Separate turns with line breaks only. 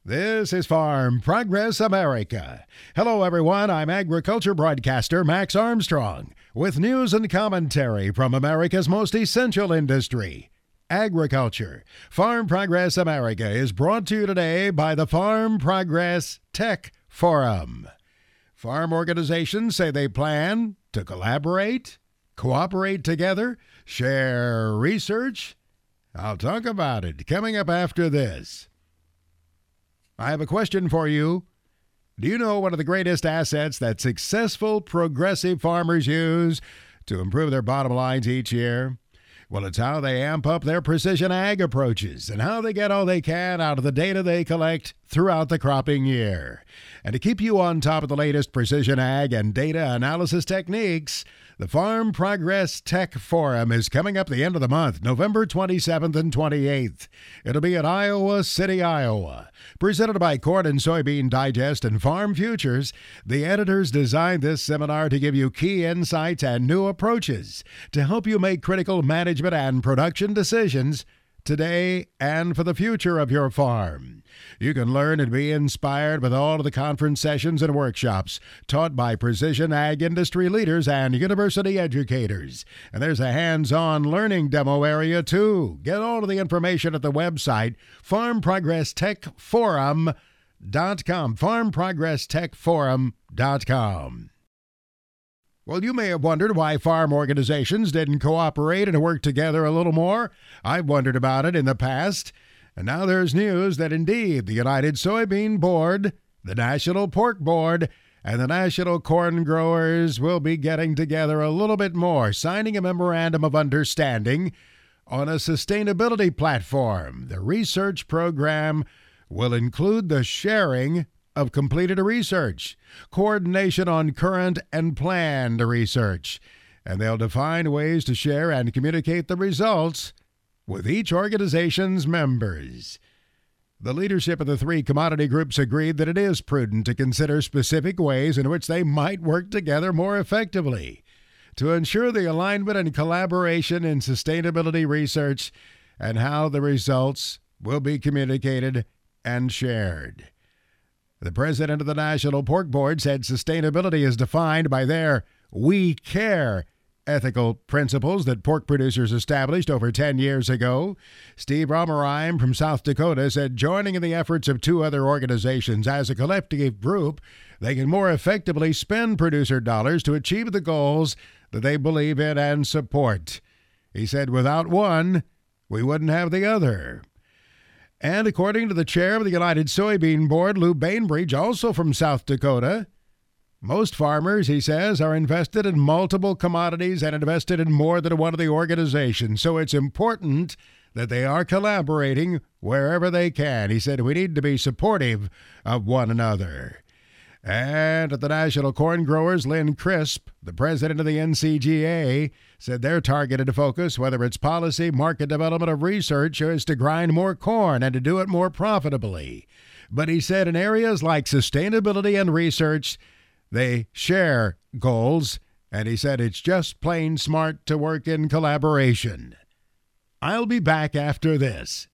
This is Farm Progress America. Hello, everyone. I'm agriculture broadcaster Max Armstrong with news and commentary from America's most essential industry, agriculture. Farm Progress America is brought to you today by the Farm Progress Tech Forum. Farm organizations say they plan to collaborate, cooperate together, share research. I'll talk about it coming up after this. I have a question for you. Do you know one of the greatest assets that successful progressive farmers use to improve their bottom lines each year? Well, it's how they amp up their precision ag approaches and how they get all they can out of the data they collect throughout the cropping year. And to keep you on top of the latest precision ag and data analysis techniques, the Farm Progress Tech Forum is coming up the end of the month, November 27th and 28th. It'll be at Iowa City, Iowa. Presented by Corn and Soybean Digest and Farm Futures, the editors designed this seminar to give you key insights and new approaches to help you make critical management and production decisions today and for the future of your farm. You can learn and be inspired with all of the conference sessions and workshops taught by precision ag industry leaders and university educators. And there's a hands-on learning demo area too. Get all of the information at the website farmprogresstechforum.com, farmprogresstechforum.com. Well, you may have wondered why farm organizations didn't cooperate and work together a little more. I've wondered about it in the past. And now there's news that indeed the United Soybean Board, the National Pork Board, and the National Corn Growers will be getting together a little bit more, signing a memorandum of understanding on a sustainability platform. The research program will include the sharing of completed research, coordination on current and planned research, and they'll define ways to share and communicate the results with each organization's members. The leadership of the three commodity groups agreed that it is prudent to consider specific ways in which they might work together more effectively to ensure the alignment and collaboration in sustainability research and how the results will be communicated and shared. The president of the National Pork Board said sustainability is defined by their We Care ethical principles that pork producers established over 10 years ago. Steve Romerheim from South Dakota said joining in the efforts of two other organizations as a collective group, they can more effectively spend producer dollars to achieve the goals that they believe in and support. He said without one, we wouldn't have the other. And according to the chair of the United Soybean Board, Lou Bainbridge, also from South Dakota, most farmers, he says, are invested in multiple commodities and invested in more than one of the organizations. So it's important that they are collaborating wherever they can. He said we need to be supportive of one another. And at the National Corn Growers, Lynn Crisp, the president of the NCGA, said their targeted focus, whether it's policy, market development, or research, is to grind more corn and to do it more profitably. But he said in areas like sustainability and research, they share goals, and he said it's just plain smart to work in collaboration. I'll be back after this.